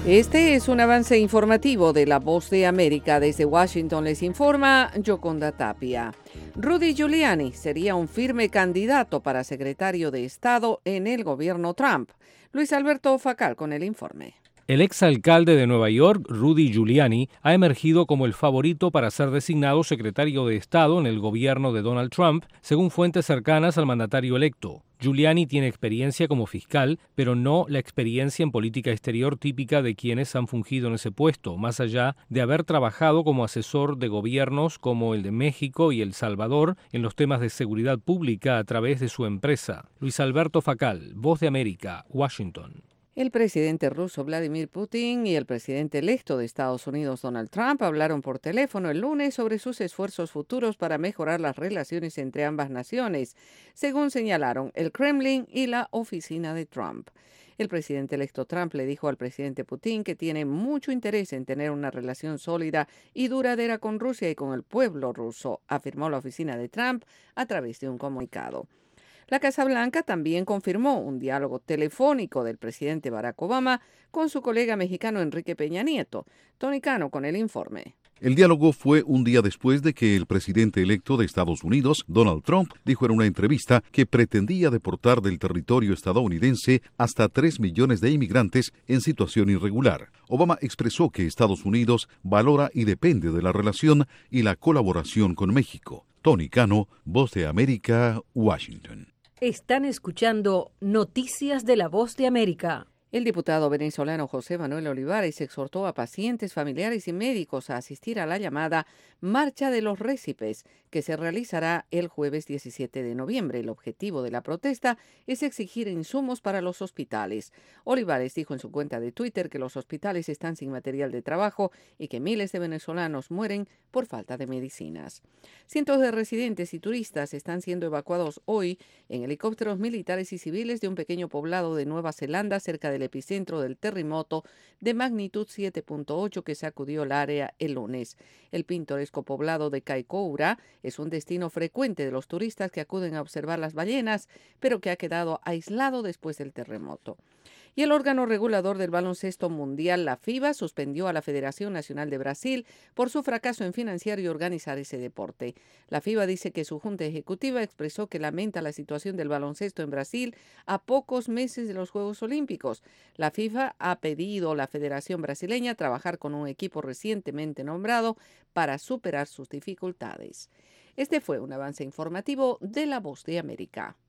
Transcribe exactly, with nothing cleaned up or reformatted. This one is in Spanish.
Este es un avance informativo de La Voz de América. Desde Washington les informa Yoconda Tapia. Rudy Giuliani sería un firme candidato para secretario de Estado en el gobierno Trump. Luis Alberto Facal con el informe. El exalcalde de Nueva York, Rudy Giuliani, ha emergido como el favorito para ser designado secretario de Estado en el gobierno de Donald Trump, según fuentes cercanas al mandatario electo. Giuliani tiene experiencia como fiscal, pero no la experiencia en política exterior típica de quienes han fungido en ese puesto, más allá de haber trabajado como asesor de gobiernos como el de México y El Salvador en los temas de seguridad pública a través de su empresa. Luis Alberto Facal, Voz de América, Washington. El presidente ruso Vladimir Putin y el presidente electo de Estados Unidos Donald Trump hablaron por teléfono el lunes sobre sus esfuerzos futuros para mejorar las relaciones entre ambas naciones, según señalaron el Kremlin y la oficina de Trump. El presidente electo Trump le dijo al presidente Putin que tiene mucho interés en tener una relación sólida y duradera con Rusia y con el pueblo ruso, afirmó la oficina de Trump a través de un comunicado. La Casa Blanca también confirmó un diálogo telefónico del presidente Barack Obama con su colega mexicano Enrique Peña Nieto. Tony Cano con el informe. El diálogo fue un día después de que el presidente electo de Estados Unidos, Donald Trump, dijo en una entrevista que pretendía deportar del territorio estadounidense hasta tres millones de inmigrantes en situación irregular. Obama expresó que Estados Unidos valora y depende de la relación y la colaboración con México. Tony Cano, Voz de América, Washington. Están escuchando Noticias de la Voz de América. El diputado venezolano José Manuel Olivares exhortó a pacientes, familiares y médicos a asistir a la llamada Marcha de los Récipes, que se realizará el jueves diecisiete de noviembre. El objetivo de la protesta es exigir insumos para los hospitales. Olivares dijo en su cuenta de Twitter que los hospitales están sin material de trabajo y que miles de venezolanos mueren por falta de medicinas. Cientos de residentes y turistas están siendo evacuados hoy en helicópteros militares y civiles de un pequeño poblado de Nueva Zelanda cerca del epicentro del terremoto de magnitud siete punto ocho que sacudió el área el lunes. El pintoresco poblado de Kaikoura es un destino frecuente de los turistas que acuden a observar las ballenas, pero que ha quedado aislado después del terremoto. Y el órgano regulador del baloncesto mundial, la FIBA, suspendió a la Federación Nacional de Brasil por su fracaso en financiar y organizar ese deporte. La FIBA dice que su junta ejecutiva expresó que lamenta la situación del baloncesto en Brasil a pocos meses de los Juegos Olímpicos. La FIFA ha pedido a la Federación Brasileña trabajar con un equipo recientemente nombrado para superar sus dificultades. Este fue un avance informativo de La Voz de América.